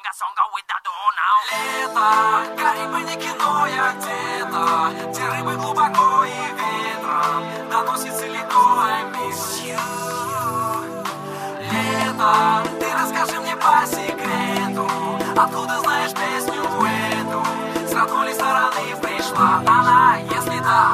a song go with that door now. Лето, Карибы не кино, я где-то, где рыбы глубоко и ветром доносит целиком I miss you. Лето, ты расскажи мне по секрету, откуда знаешь песню эту, с какой ли стороны пришла она, если да.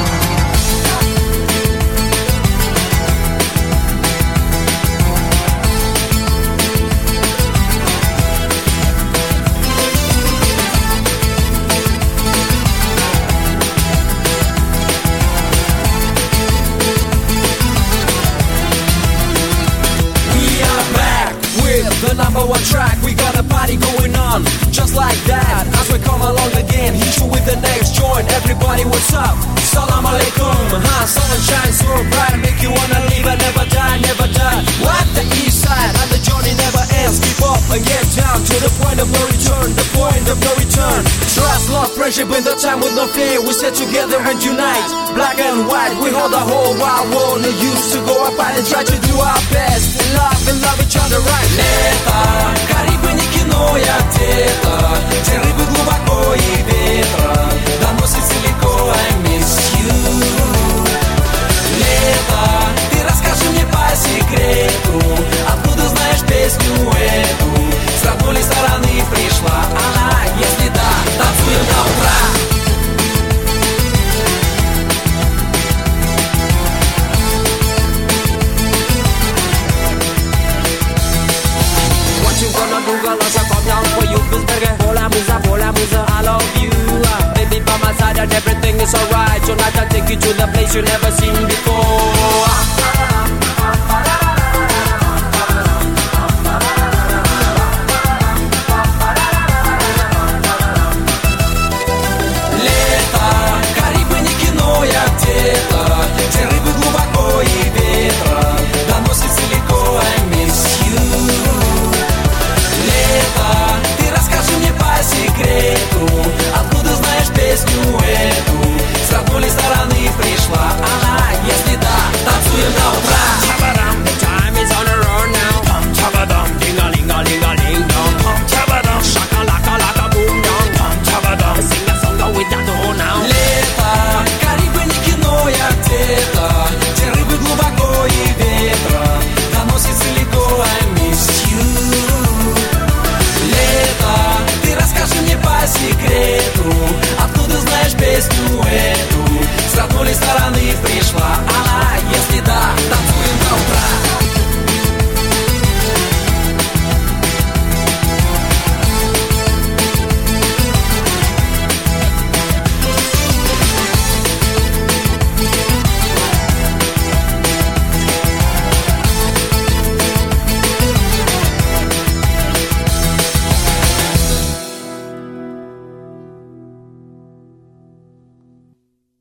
The number one track, we got a party going on. Just like that, as we come along again, hit you with the next joint. Everybody, what's up? Salam alaikum. Sun shines so bright, make you wanna live and never die, never die. What? The east side and the journey never ends. Keep up and get down to the point of no return, the point of no return. Trust, love, friendship in the time with no fear. We stay together and unite. Black and white, we hold the whole wide world. No use to go apart and try to do our best. And love each other right. Лето, Карибы не кино, я где-то, где рыбы глубоко и ветра доносит целиком I miss you. Лето, ты расскажи мне по секрету, откуда знаешь песню эту, с какой ли стороны пришла она, если да, танцуем до утра. I love you. Baby by my side and everything is alright. Tonight I'll take you to the place you've never seen before.